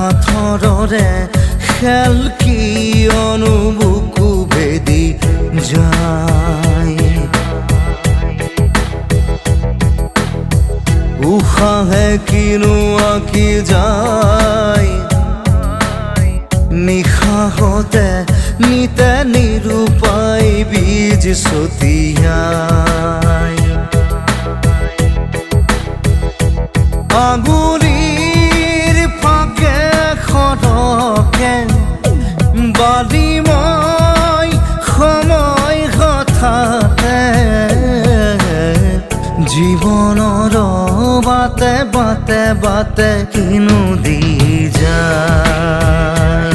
সাঁথৰৰে খেল কিয়নো বুকু ভেদি যায় উশাহে কিনো আঁকি যায় নিশাহতে নিতে নিৰূপায় বীজ ছটিয়াই আঙুলিৰ ফাকে খৰকে বালিময় সময় হঠাতে জীৱনৰ বাটে বাটে বাটে কিনো দি যায়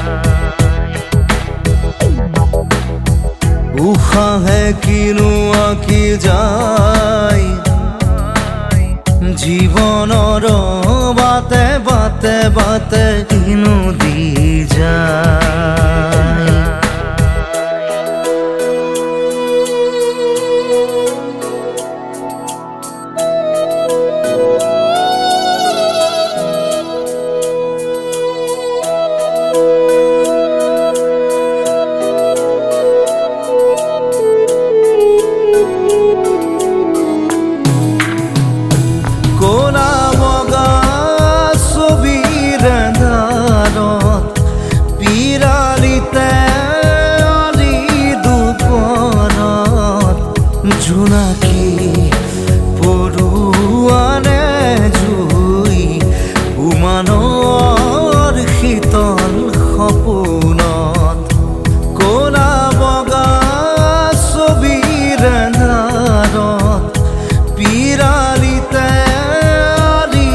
উশাহে কিনো আঁকি যায় জীৱনৰ বাটে বাটে বাটে কিনো দি যায় জোনাকী পৰুৱানে জুই উমানৰ শীতল সপোনত ক'লা বগা ছবিৰ আন্ধাৰত পিৰালিতে আলি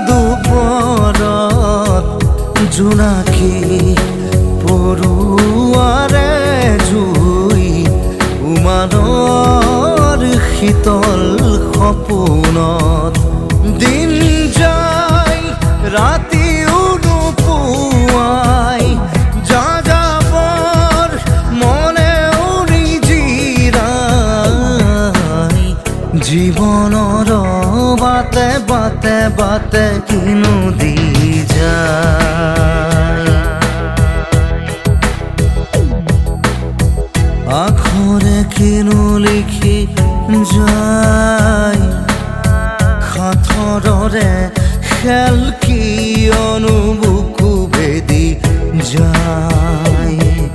দুপৰত জোনাকী পৰুৱাৰে জুই উমানৰ শীতল সপোনত দিন যায় ৰাতিও নোপোৱাই যাযাবৰ মনেও নিজিৰাই জীৱনৰ বাটে বাটে বাটে কিনো দি যায় আখৰে কিনো লিখি যায় সাঁথৰৰে খেল কিয়নো বুকু ভেদি যায়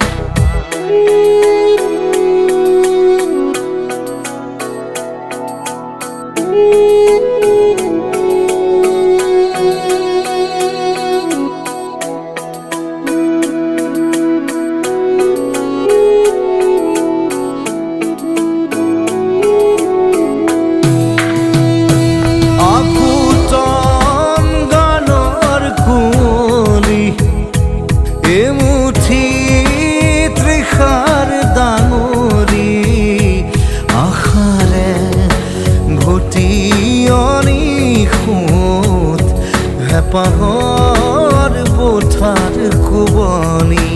এমুঠি তৃষাৰ ডাঙৰি আশাৰে ঘটিয়নি সোঁত হেঁপাহৰ পথাৰ কোবনি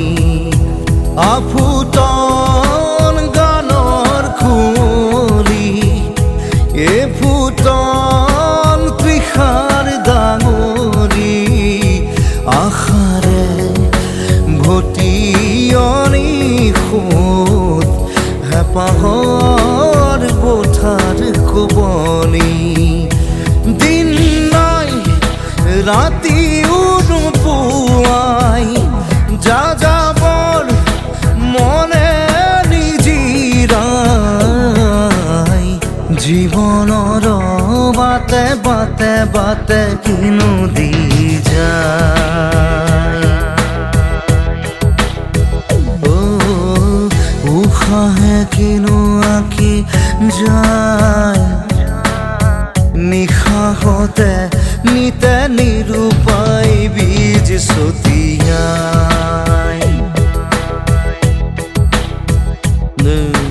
আফুটন গানৰ কুঁৱলী এফুটন তৃষাৰ ডাঙৰি আশাৰে ঘটিয়নি সোঁত হেঁপাহৰ পথাৰ কোবনি দিন নাই ৰাতিও নোপোৱাই যাযাবৰ মনে নিজিৰাই জীৱনৰ বাটে বাটে বাটে কিনো দি যায় উশাহে কিনো আঁকি যায় নিশাহতে নিতে নিৰূপায় বীজ ছটিয়াই